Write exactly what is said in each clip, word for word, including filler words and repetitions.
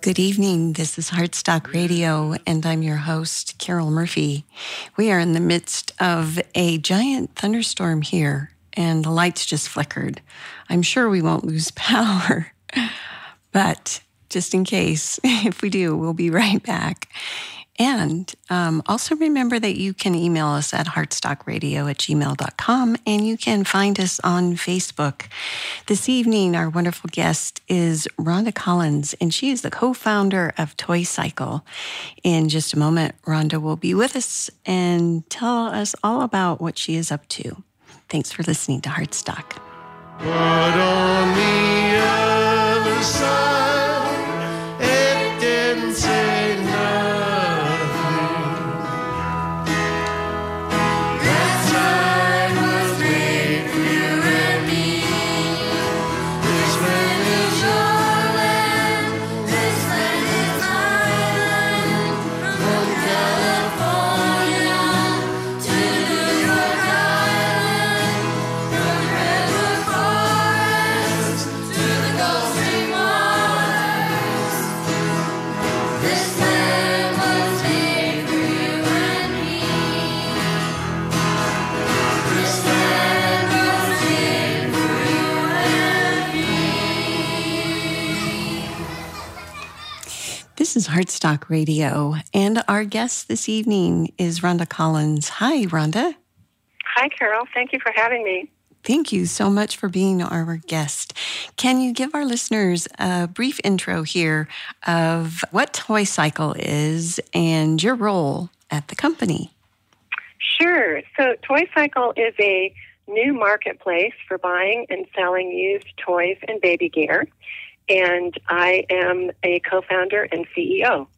Good evening. This is Heartstock Radio, and I'm your host, Carol Murphy. We are in the midst of a giant thunderstorm here, and the lights just flickered. I'm sure we won't lose power, but just in case, if we do, we'll be right back. And um, also remember that you can email us at heartstockradio at gmail dot com, and you can find us on Facebook. This evening, our wonderful guest is Rhonda Collins, and she is the co-founder of Toy Cycle. In just a moment, Rhonda will be with us and tell us all about what she is up to. Thanks for listening to Heartstock. But on the other side, it didn't say no. This is Heartstock Radio, and our guest this evening is Rhonda Collins. Hi, Rhonda. Hi, Carol. Thank you for having me. Thank you so much for being our guest. Can you give our listeners a brief intro here of what Toy Cycle is and your role at the company? Sure. So Toy Cycle is a new marketplace for buying and selling used toys and baby gear. And I am a co-founder and C E O.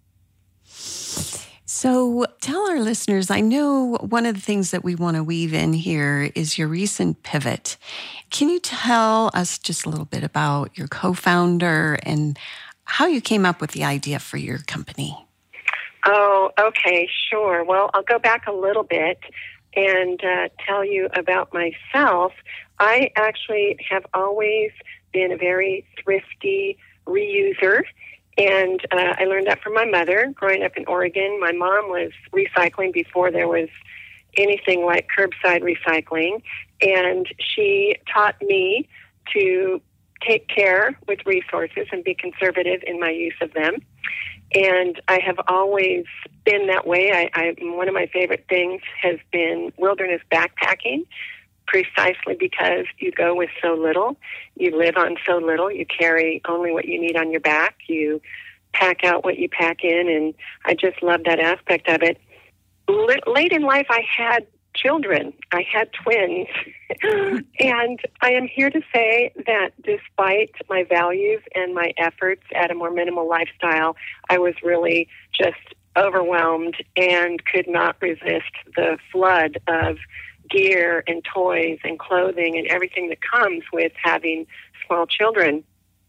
So tell our listeners, I know one of the things that we want to weave in here is your recent pivot. Can you tell us just a little bit about your co-founder and how you came up with the idea for your company? Oh, okay, sure. Well, I'll go back a little bit and uh, tell you about myself. I actually have always been a very thrifty reuser, and uh, I learned that from my mother. Growing up in Oregon, my mom was recycling before there was anything like curbside recycling, and she taught me to take care with resources and be conservative in my use of them. And I have always been that way. I, I one of my favorite things has been wilderness backpacking, precisely because you go with so little, you live on so little, you carry only what you need on your back, you pack out what you pack in, and I just love that aspect of it. L- late in life, I had children. I had twins, and I am here to say that despite my values and my efforts at a more minimal lifestyle, I was really just overwhelmed and could not resist the flood of gear and toys and clothing and everything that comes with having small children.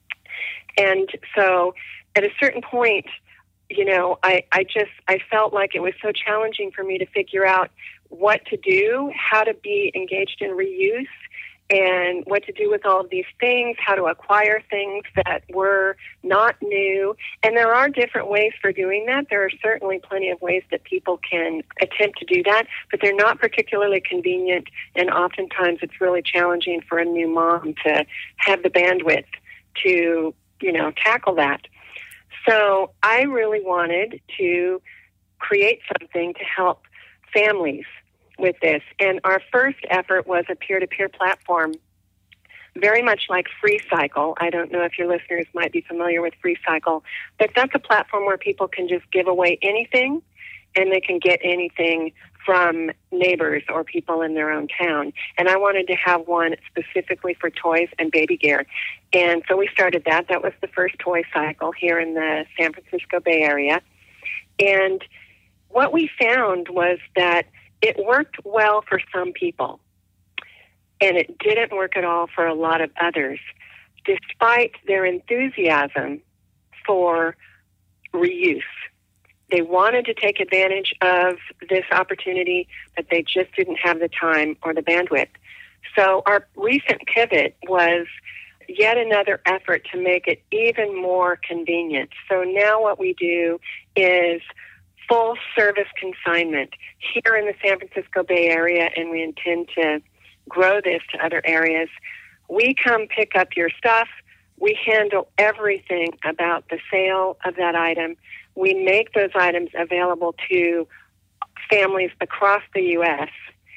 And so at a certain point, you know, I, I just, I felt like it was so challenging for me to figure out what to do, how to be engaged in reuse, and what to do with all of these things, how to acquire things that were not new. And there are different ways for doing that. There are certainly plenty of ways that people can attempt to do that, but they're not particularly convenient, and oftentimes it's really challenging for a new mom to have the bandwidth to, you know, tackle that. So I really wanted to create something to help families with this. And our first effort was a peer-to-peer platform, very much like FreeCycle. I don't know if your listeners might be familiar with FreeCycle, but that's a platform where people can just give away anything, and they can get anything from neighbors or people in their own town. And I wanted to have one specifically for toys and baby gear. And so we started that. That was the first Toy Cycle here in the San Francisco Bay Area. And what we found was that it worked well for some people, and it didn't work at all for a lot of others, despite their enthusiasm for reuse. They wanted to take advantage of this opportunity, but they just didn't have the time or the bandwidth. So our recent pivot was yet another effort to make it even more convenient. So now what we do is full service consignment here in the San Francisco Bay Area, and we intend to grow this to other areas. We come pick up your stuff. We handle everything about the sale of that item. We make those items available to families across the U S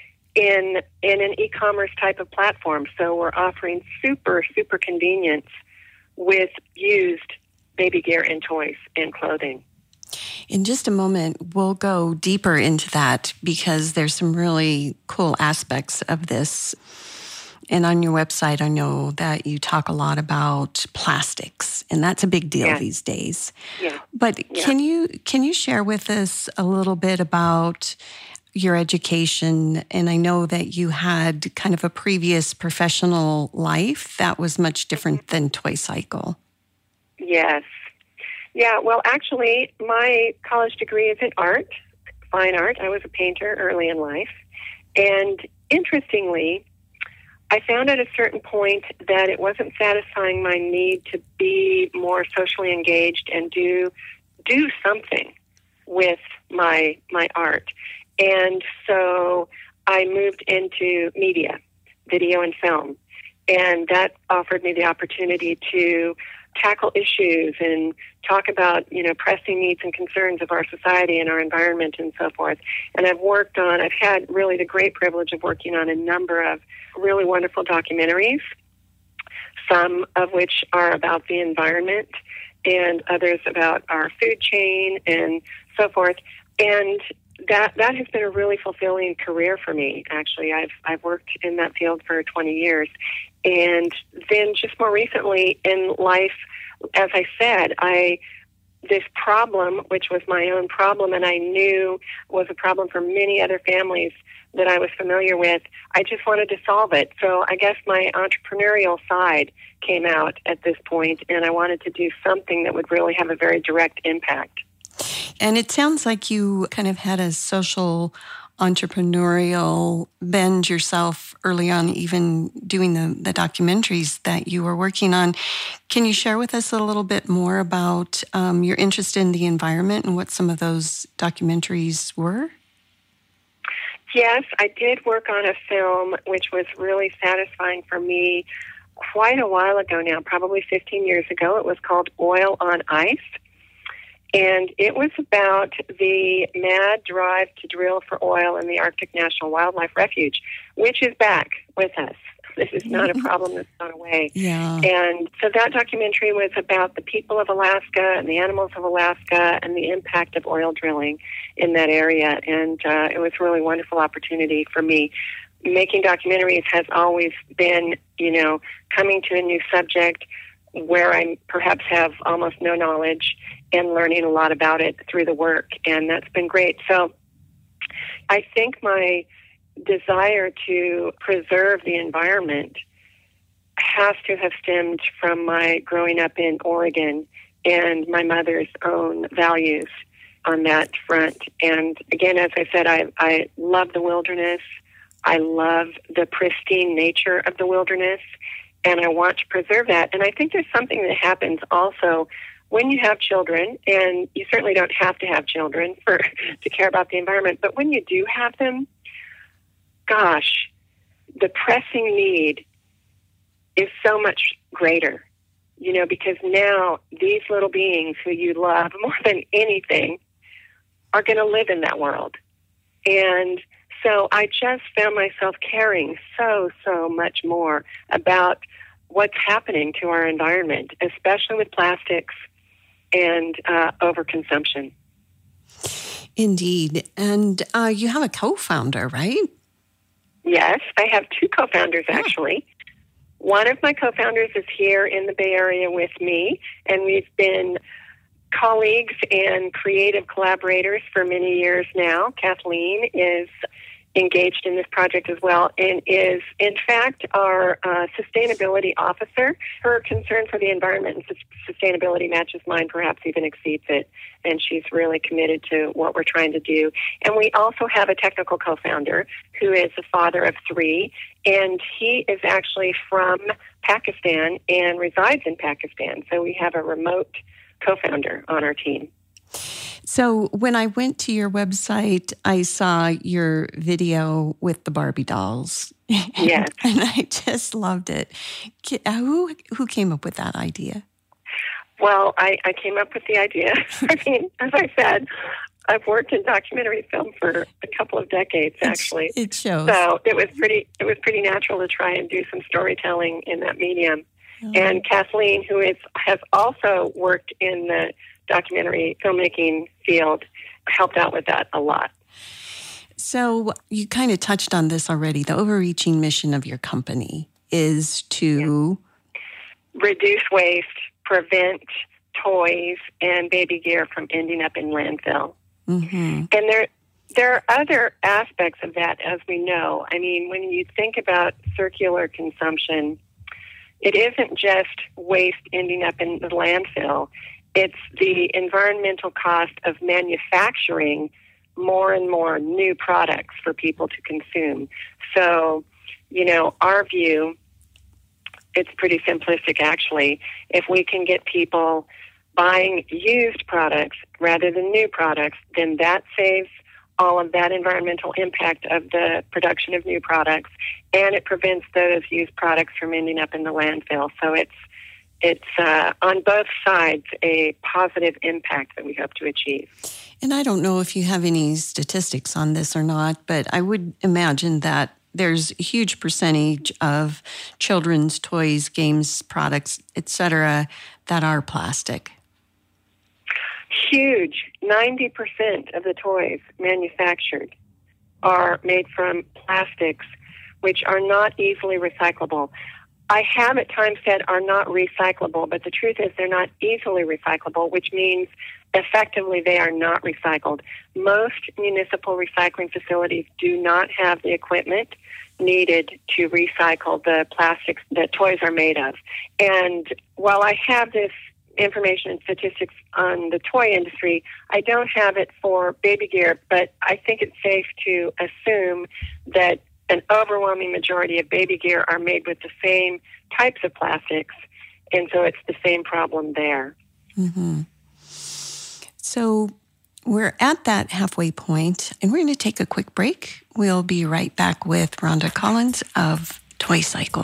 in in an e-commerce type of platform. So we're offering super, super convenience with used baby gear and toys and clothing. In just a moment, we'll go deeper into that because there's some really cool aspects of this. And on your website, I know that you talk a lot about plastics, and that's a big deal yeah. these days. Yeah. But yeah. can you can you share with us a little bit about your education? And I know that you had kind of a previous professional life that was much different than Toy Cycle. Yes. Yeah, well, actually, my college degree is in art, fine art. I was a painter early in life. And interestingly, I found at a certain point that it wasn't satisfying my need to be more socially engaged and do do something with my my art. And so I moved into media, video and film. And that offered me the opportunity to tackle issues and talk about, you know, pressing needs and concerns of our society and our environment and so forth. And I've worked on, I've had really the great privilege of working on a number of really wonderful documentaries, some of which are about the environment and others about our food chain and so forth. And that that has been a really fulfilling career for me, actually. I've I've worked in that field for twenty years. And then just more recently in life, as I said, I this problem, which was my own problem, and I knew was a problem for many other families that I was familiar with, I just wanted to solve it. So I guess my entrepreneurial side came out at this point, and I wanted to do something that would really have a very direct impact. And it sounds like you kind of had a social entrepreneurial bend yourself early on, even doing the, the documentaries that you were working on. Can you share with us a little bit more about um, your interest in the environment and what some of those documentaries were? Yes, I did work on a film which was really satisfying for me quite a while ago now, probably fifteen years ago. It was called Oil on Ice. And it was about the mad drive to drill for oil in the Arctic National Wildlife Refuge, which is back with us. This is not a problem that's gone away. Yeah. And so that documentary was about the people of Alaska and the animals of Alaska and the impact of oil drilling in that area. And uh, it was a really wonderful opportunity for me. Making documentaries has always been, you know, coming to a new subject where I perhaps have almost no knowledge and learning a lot about it through the work, and that's been great. So I think my desire to preserve the environment has to have stemmed from my growing up in Oregon and my mother's own values on that front. And again, as I said, I, I love the wilderness. I love the pristine nature of the wilderness, and I want to preserve that. And I think there's something that happens also when you have children, and you certainly don't have to have children for to care about the environment, but when you do have them, gosh, the pressing need is so much greater, you know, because now these little beings who you love more than anything are going to live in that world. And so I just found myself caring so, so much more about what's happening to our environment, especially with plastics and uh, overconsumption. Indeed. And uh, you have a co-founder, right? Yes, I have two co-founders, actually. Yeah. One of my co-founders is here in the Bay Area with me, and we've been colleagues and creative collaborators for many years now. Kathleen is engaged in this project as well and is, in fact, our uh, sustainability officer. Her concern for the environment and sus- sustainability matches mine, perhaps even exceeds it, and she's really committed to what we're trying to do. And we also have a technical co-founder who is a father of three, and he is actually from Pakistan and resides in Pakistan. So we have a remote co-founder on our team. So when I went to your website, I saw your video with the Barbie dolls. Yes. And I just loved it. Who who came up with that idea? Well, I, I came up with the idea. I mean, as I said, I've worked in documentary film for a couple of decades, actually. It shows. So it was pretty it was pretty natural to try and do some storytelling in that medium. Oh. And Kathleen, who is has also worked in the documentary filmmaking field, helped out with that a lot. So you kind of touched on this already. The overreaching mission of your company is to yeah. reduce waste, prevent toys and baby gear from ending up in landfill. Mm-hmm. And there, there are other aspects of that, as we know. I mean, when you think about circular consumption, it isn't just waste ending up in the landfill. It's the environmental cost of manufacturing more and more new products for people to consume. So, you know, our view, it's pretty simplistic, actually. If we can get people buying used products rather than new products, then that saves all of that environmental impact of the production of new products, and it prevents those used products from ending up in the landfill. So it's It's uh, on both sides a positive impact that we hope to achieve. And I don't know if you have any statistics on this or not, but I would imagine that there's a huge percentage of children's toys, games, products, et cetera, that are plastic. Huge. ninety percent of the toys manufactured are made from plastics, which are not easily recyclable. I have at times said are not recyclable, but the truth is they're not easily recyclable, which means effectively they are not recycled. Most municipal recycling facilities do not have the equipment needed to recycle the plastics that toys are made of. And while I have this information and statistics on the toy industry, I don't have it for baby gear, but I think it's safe to assume that an overwhelming majority of baby gear are made with the same types of plastics, and so it's the same problem there. Mm-hmm. So we're at that halfway point, and we're going to take a quick break. We'll be right back with Rhonda Collins of Toy Cycle.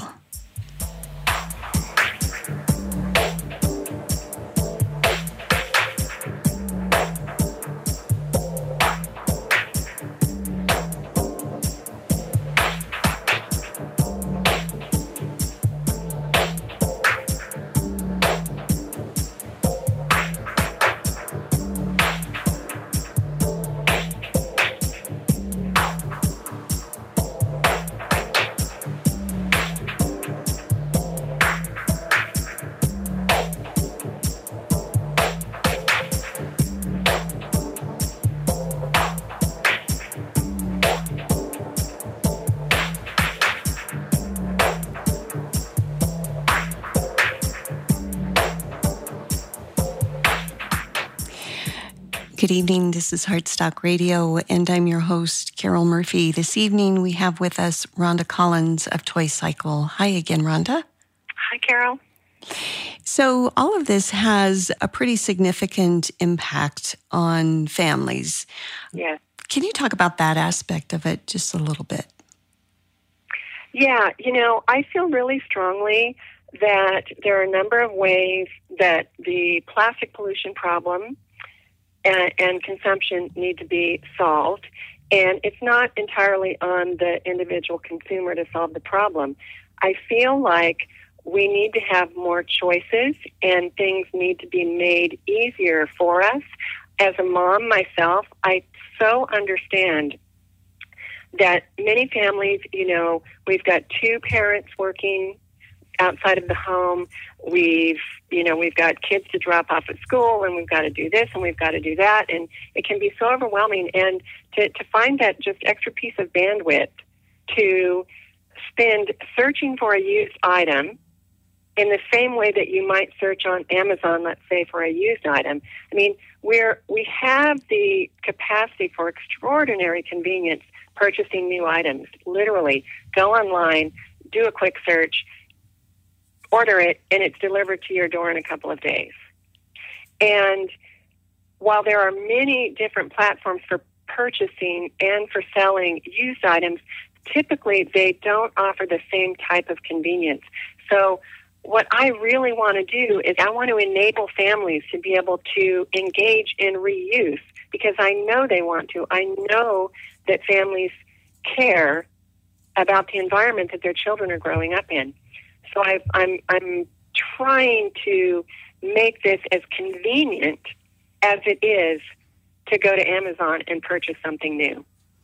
Good evening. This is Heartstock Radio, and I'm your host, Carol Murphy. This evening, we have with us Rhonda Collins of Toy Cycle. Hi again, Rhonda. Hi, Carol. So all of this has a pretty significant impact on families. Yes. Can you talk about that aspect of it just a little bit? Yeah, you know, I feel really strongly that there are a number of ways that the plastic pollution problem and, and consumption need to be solved. And it's not entirely on the individual consumer to solve the problem. I feel like we need to have more choices and things need to be made easier for us. As a mom myself, I so understand that many families, you know, we've got two parents working outside of the home. We've, you know, we've got kids to drop off at school, and we've got to do this, and we've got to do that, and it can be so overwhelming. And to, to find that just extra piece of bandwidth to spend searching for a used item in the same way that you might search on Amazon, let's say, for a used item. I mean, we're, we have the capacity for extraordinary convenience purchasing new items. Literally, go online, do a quick search, order it, and it's delivered to your door in a couple of days. And while there are many different platforms for purchasing and for selling used items, typically they don't offer the same type of convenience. So what I really want to do is I want to enable families to be able to engage in reuse, because I know they want to. I know that families care about the environment that their children are growing up in. So I, I'm, I'm trying to make this as convenient as it is to go to Amazon and purchase something new.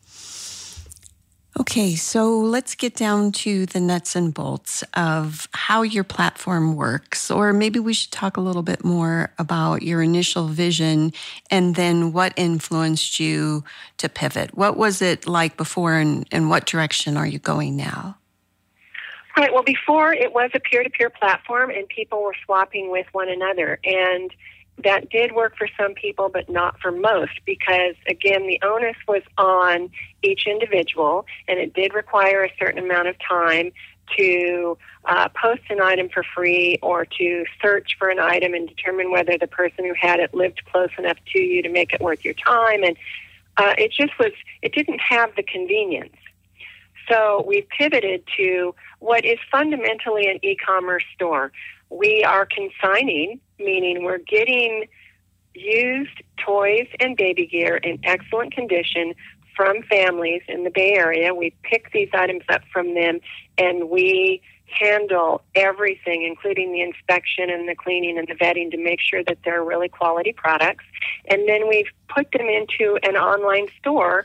Okay, so let's get down to the nuts and bolts of how your platform works, or maybe we should talk a little bit more about your initial vision and then what influenced you to pivot. What was it like before, and, and what direction are you going now? Right, well, before it was a peer-to-peer platform and people were swapping with one another, and that did work for some people, but not for most, because, again, the onus was on each individual, and it did require a certain amount of time to uh, post an item for free or to search for an item and determine whether the person who had it lived close enough to you to make it worth your time. And uh, it just was, it didn't have the convenience. So we pivoted to what is fundamentally an e-commerce store. We are consigning, meaning we're getting used toys and baby gear in excellent condition from families in the Bay Area. We pick these items up from them, and we handle everything, including the inspection and the cleaning and the vetting, to make sure that they're really quality products. And then we've put them into an online store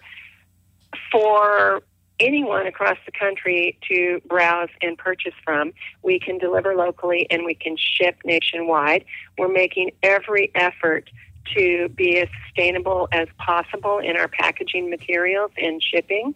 for anyone across the country to browse and purchase from. We can deliver locally and we can ship nationwide. We're making every effort to be as sustainable as possible in our packaging materials and shipping.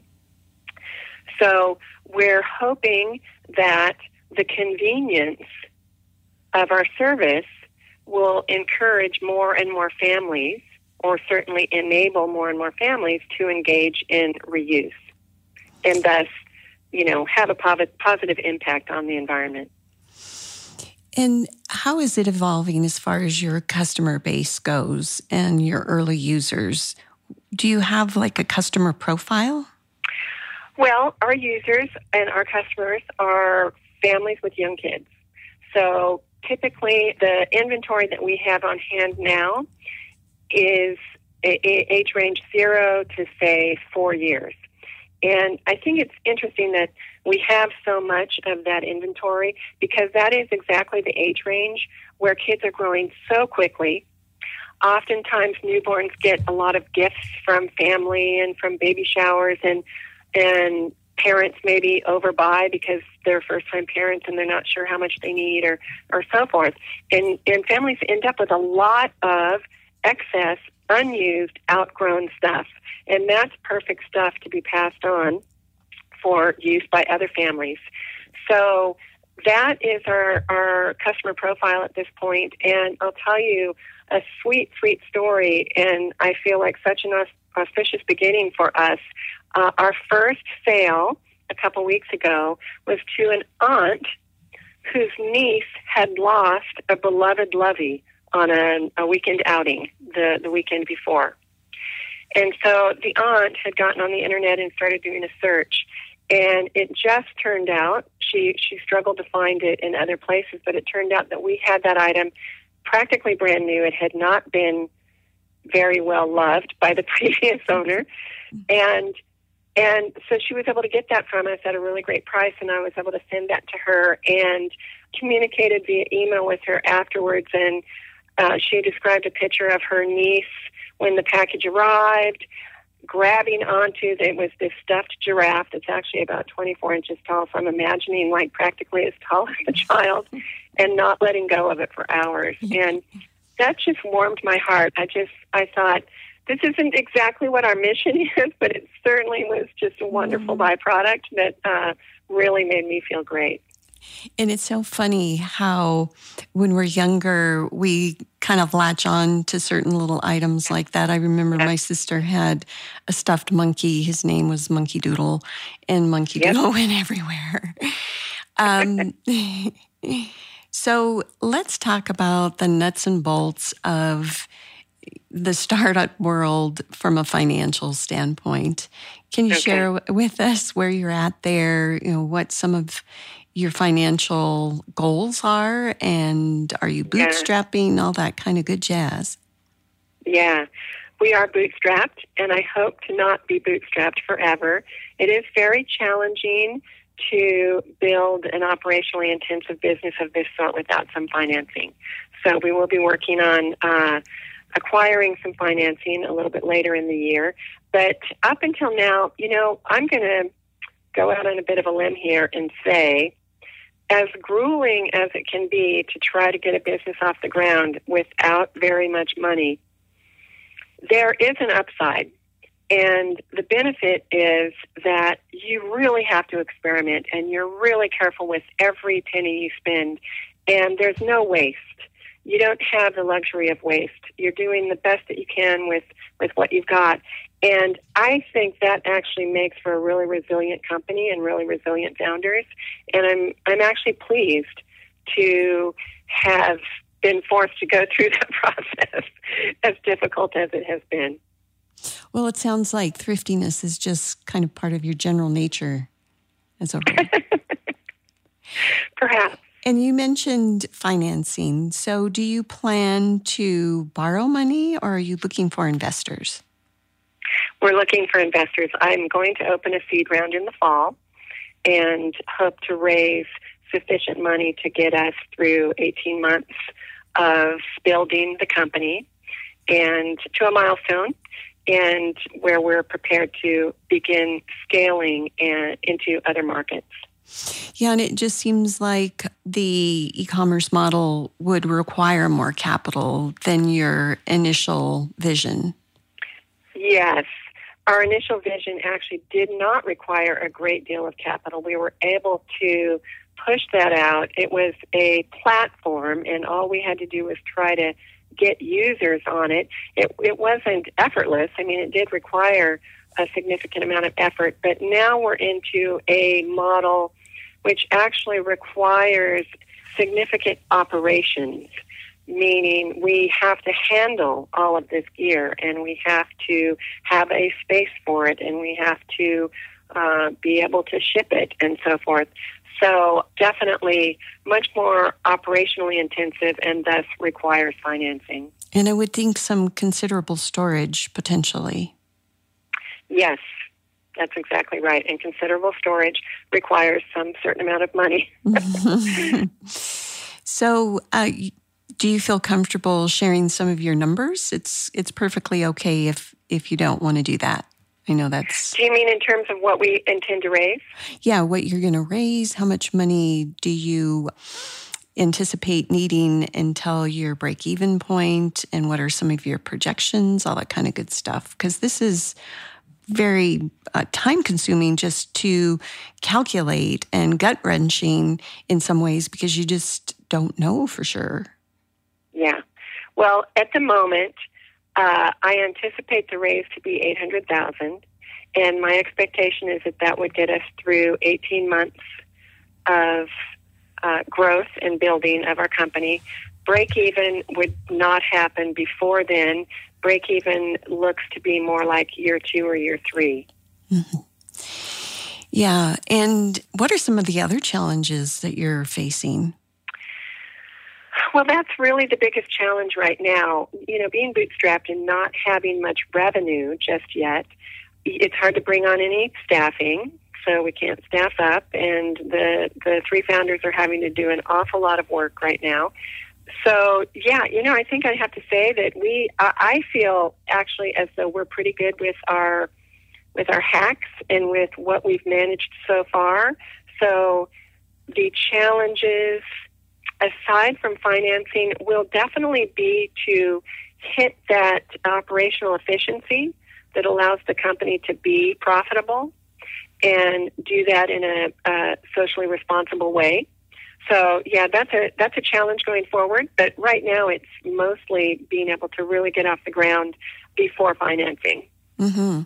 So we're hoping that the convenience of our service will encourage more and more families, or certainly enable more and more families to engage in reuse, and thus, you know, have a positive impact on the environment. And how is it evolving as far as your customer base goes and your early users? Do you have like a customer profile? Well, our users and our customers are families with young kids. So typically the inventory that we have on hand now is age range zero to, say, four years. And I think it's interesting that we have so much of that inventory, because that is exactly the age range where kids are growing so quickly. Oftentimes newborns get a lot of gifts from family and from baby showers, and and parents maybe overbuy because they're first-time parents and they're not sure how much they need, or, or so forth. And, and families end up with a lot of excess, unused, outgrown stuff. And that's perfect stuff to be passed on for use by other families. So that is our, our customer profile at this point. And I'll tell you a sweet, sweet story, and I feel like such an auspicious beginning for us. Uh, our first sale a couple weeks ago was to an aunt whose niece had lost a beloved lovey on a, a weekend outing the, the weekend before. And so the aunt had gotten on the internet and started doing a search. And it just turned out, she, she struggled to find it in other places, but it turned out that we had that item practically brand new. It had not been very well loved by the previous owner. And and so she was able to get that from us at a really great price, and I was able to send that to her and communicated via email with her afterwards. And uh, she described a picture of her niece when the package arrived. grabbing onto, it was this stuffed giraffe that's actually about twenty-four inches tall, so I'm imagining like practically as tall as the child, and not letting go of it for hours. And that just warmed my heart. I just, I thought, this isn't exactly what our mission is, but it certainly was just a wonderful mm. byproduct that uh, really made me feel great. And it's so funny how when we're younger, we kind of latch on to certain little items like that. I remember my sister had a stuffed monkey. His name was Monkey Doodle, and Monkey yep. Doodle went everywhere. Um, so let's talk about the nuts and bolts of the startup world from a financial standpoint. Can you okay. share with us where you're at there, you know, what some of your financial goals are, and are you bootstrapping, yeah. all that kind of good jazz? Yeah, we are bootstrapped, and I hope to not be bootstrapped forever. It is very challenging to build an operationally intensive business of this sort without some financing. So we will be working on uh, acquiring some financing a little bit later in the year. But up until now, you know, I'm going to go out on a bit of a limb here and say, as grueling as it can be to try to get a business off the ground without very much money, there is an upside. And the benefit is that you really have to experiment, and you're really careful with every penny you spend, and there's no waste. You don't have the luxury of waste. You're doing the best that you can with, with what you've got. And I think that actually makes for a really resilient company and really resilient founders. And I'm I'm actually pleased to have been forced to go through that process, as difficult as it has been. Well, it sounds like thriftiness is just kind of part of your general nature as a whole. Perhaps. And you mentioned financing. So do you plan to borrow money, or are you looking for investors? We're looking for investors. I'm going to open a seed round in the fall and hope to raise sufficient money to get us through eighteen months of building the company and to a milestone, and where we're prepared to begin scaling and into other markets. Yeah, and it just seems like the e-commerce model would require more capital than your initial vision. Yes. Our initial vision actually did not require a great deal of capital. We were able to push that out. It was a platform, and all we had to do was try to get users on it. It, it wasn't effortless. I mean, it did require a significant amount of effort, but now we're into a model which actually requires significant operations, meaning we have to handle all of this gear, and we have to have a space for it, and we have to uh, be able to ship it, and so forth. So definitely much more operationally intensive, and thus requires financing. And I would think some considerable storage, potentially. Yes, that's exactly right. And considerable storage requires some certain amount of money. So uh, do you feel comfortable sharing some of your numbers? It's it's perfectly okay if, if you don't want to do that. I know that's... Do you mean in terms of what we intend to raise? Yeah, what you're going to raise. How much money do you anticipate needing until your break-even point? And what are some of your projections? All that kind of good stuff. Because this is very uh, time-consuming just to calculate, and gut-wrenching in some ways, because you just don't know for sure. Yeah. Well, at the moment, uh, I anticipate the raise to be eight hundred thousand dollars, and my expectation is that that would get us through eighteen months of uh, growth and building of our company. Break-even would not happen before then. Break-even looks to be more like year two or year three. Mm-hmm. Yeah. And what are some of the other challenges that you're facing? Well, that's really the biggest challenge right now. You know, being bootstrapped and not having much revenue just yet, it's hard to bring on any staffing, so we can't staff up, and the, the three founders are having to do an awful lot of work right now. so, yeah, you know, I think I have to say that we, I I feel actually as though we're pretty good with our, with our hacks and with what we've managed so far. So the challenges, aside from financing, will definitely be to hit that operational efficiency that allows the company to be profitable and do that in a, a socially responsible way. So, yeah, that's a that's a challenge going forward. But right now, it's mostly being able to really get off the ground before financing. Mm-hmm.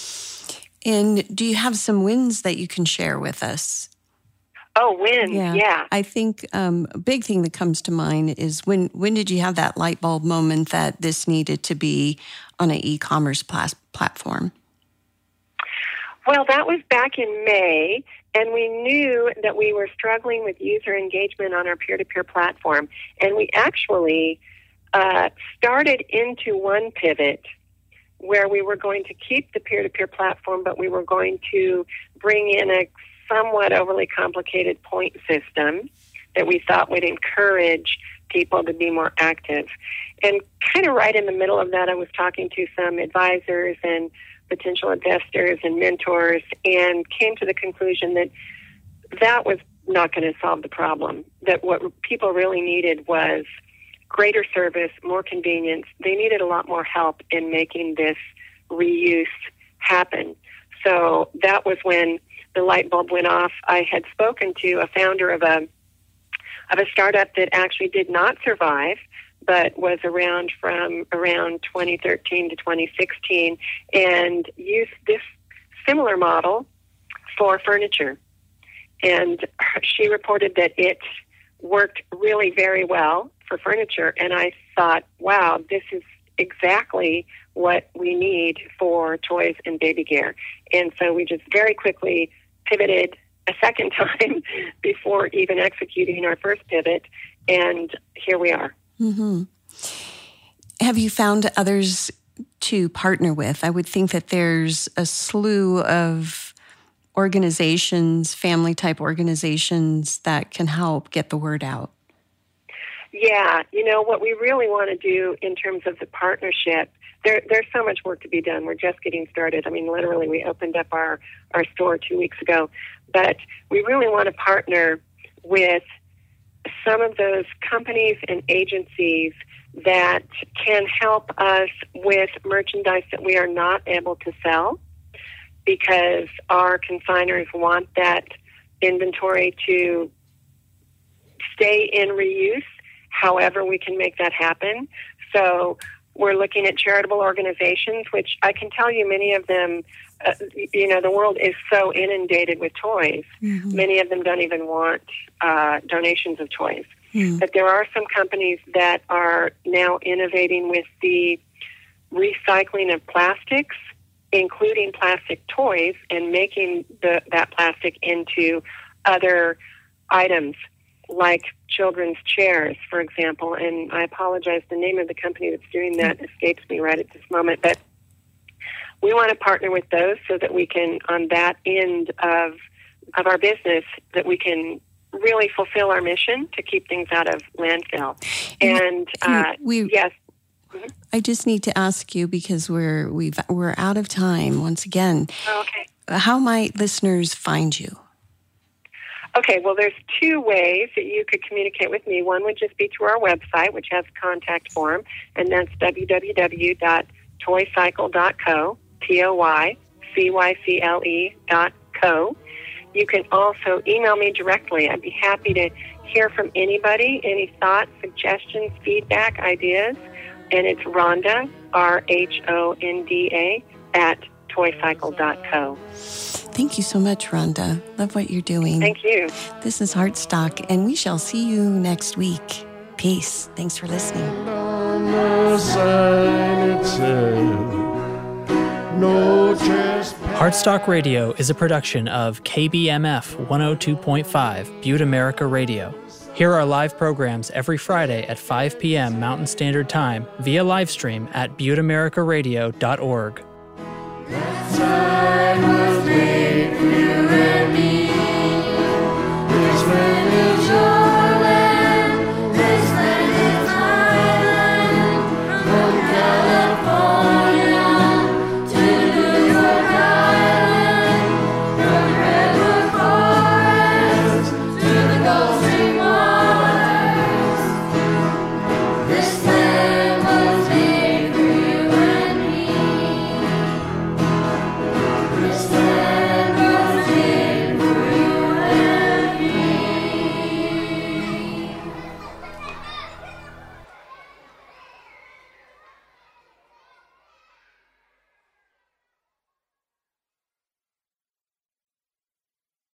And do you have some wins that you can share with us? Oh, wins, yeah. yeah. I think um, a big thing that comes to mind is when, when did you have that light bulb moment that this needed to be on an e-commerce plas- platform? Well, that was back in May, and we knew that we were struggling with user engagement on our peer-to-peer platform. And we actually uh, started into one pivot where we were going to keep the peer-to-peer platform, but we were going to bring in a somewhat overly complicated point system that we thought would encourage people to be more active. And kind of right in the middle of that, I was talking to some advisors and potential investors and mentors and came to the conclusion that that was not going to solve the problem, that what people really needed was greater service, more convenience. They needed a lot more help in making this reuse happen. So that was when the light bulb went off. I had spoken to a founder of a of a startup that actually did not survive, but was around from around twenty thirteen to twenty sixteen and used this similar model for furniture. And she reported that it worked really very well for furniture. And I thought, wow, this is exactly what we need for toys and baby gear. And so we just very quickly pivoted a second time before even executing our first pivot. And here we are. Mm-hmm. Have you found others to partner with? I would think that there's a slew of organizations, family-type organizations that can help get the word out. Yeah, you know, what we really want to do in terms of the partnership, there, there's so much work to be done. We're just getting started. I mean, literally, we opened up our, our store two weeks ago. But we really want to partner with some of those companies and agencies that can help us with merchandise that we are not able to sell because our consigners want that inventory to stay in reuse. However, we can make that happen. So we're looking at charitable organizations, which I can tell you many of them, uh, you know, the world is so inundated with toys. Mm-hmm. Many of them don't even want uh, donations of toys. Mm. But there are some companies that are now innovating with the recycling of plastics, including plastic toys, and making the, that plastic into other items like children's chairs, for example. And I apologize, the name of the company that's doing that escapes me right at this moment. But we want to partner with those so that we can, on that end of of our business, that we can really fulfill our mission to keep things out of landfill. And uh, we, yes. I just need to ask you, because we're we've we're out of time once again. Oh, okay. How might listeners find you? Okay, well, there's two ways that you could communicate with me. One would just be through our website, which has a contact form, and that's w w w dot toy cycle dot co, T O Y C Y C L E dot co. You can also email me directly. I'd be happy to hear from anybody, any thoughts, suggestions, feedback, ideas. And it's Rhonda, R H O N D A, at toy cycle dot co. Thank you so much, Rhonda. Love what you're doing. Thank you. This is Heartstock, and we shall see you next week. Peace. Thanks for listening. On the sign it said, no trespass. Heartstock Radio is a production of K B M F one oh two point five, Butte America Radio. Hear our live programs every Friday at five p.m. Mountain Standard Time via livestream at butte america radio dot org. That sign was